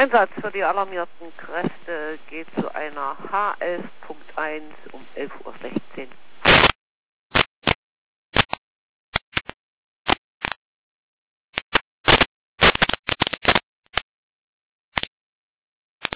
Einsatz für die alarmierten Kräfte geht zu einer HS.1 um 11:16 Uhr.